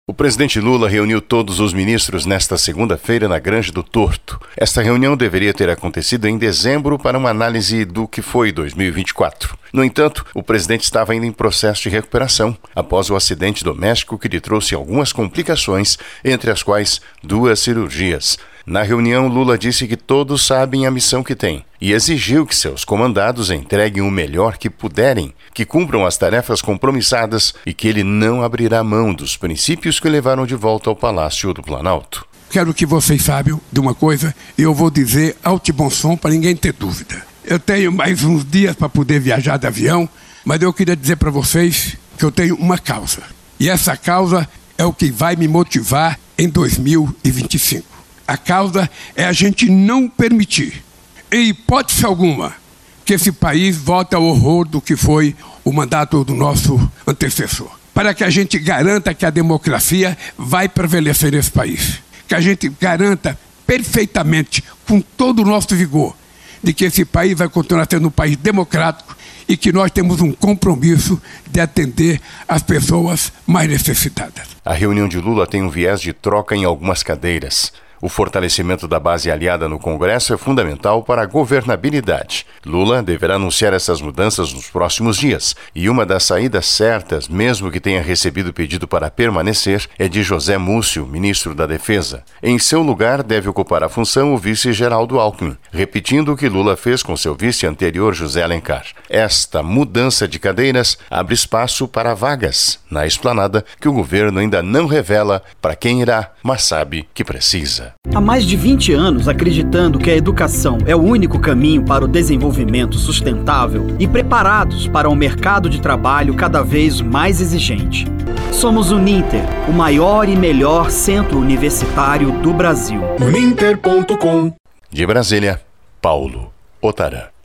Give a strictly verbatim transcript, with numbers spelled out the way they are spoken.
O presidente Lula reuniu todos os ministros nesta segunda-feira na Granja do Torto. Esta reunião deveria ter acontecido em dezembro para uma análise do que foi dois mil e vinte e quatro. No entanto, o presidente estava ainda em processo de recuperação após o acidente doméstico que lhe trouxe algumas complicações, entre as quais duas cirurgias. Na reunião, Lula disse que todos sabem a missão que têm e exigiu que seus comandados entreguem o melhor que puderem, que cumpram as tarefas compromissadas e que ele não abrirá mão dos princípios que levaram de volta ao Palácio do Planalto. Quero que vocês saibam de uma coisa, e eu vou dizer alto e bom som para ninguém ter dúvida. Eu tenho mais uns dias para poder viajar de avião, mas eu queria dizer para vocês que eu tenho uma causa. E essa causa é o que vai me motivar em dois mil e vinte e cinco. A causa é a gente não permitir, em hipótese alguma, que esse país volte ao horror do que foi o mandato do nosso antecessor. Para que a gente garanta que a democracia vai prevalecer nesse país. Que a gente garanta perfeitamente, com todo o nosso vigor, de que esse país vai continuar sendo um país democrático e que nós temos um compromisso de atender as pessoas mais necessitadas. A reunião de Lula tem um viés de troca em algumas cadeiras. O fortalecimento da base aliada no Congresso é fundamental para a governabilidade. Lula deverá anunciar essas mudanças nos próximos dias. E uma das saídas certas, mesmo que tenha recebido pedido para permanecer, é de José Múcio, ministro da Defesa. Em seu lugar, deve ocupar a função o vice Geraldo Alckmin, repetindo o que Lula fez com seu vice anterior, José Alencar. Esta mudança de cadeiras abre espaço para vagas na esplanada que o governo ainda não revela para quem irá, mas sabe que precisa. Há mais de vinte anos acreditando que a educação é o único caminho para o desenvolvimento sustentável e preparados para um mercado de trabalho cada vez mais exigente. Somos o Ninter, o maior e melhor centro universitário do Brasil. uninter ponto com. De Brasília, Paulo Otarã.